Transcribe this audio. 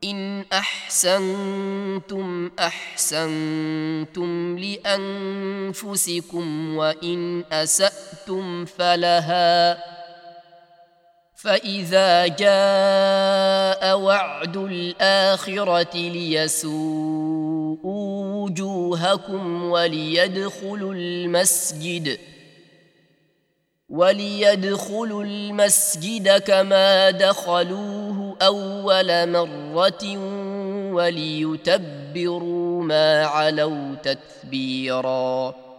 إن أحسنتم أحسنتم لأنفسكم وإن أسأتم فلها فإذا جاء وعد الآخرة ليسوءوا وجوهكم وليدخلوا المسجد كما دخلوه أول مرة وليتبروا ما علوا تتبيراً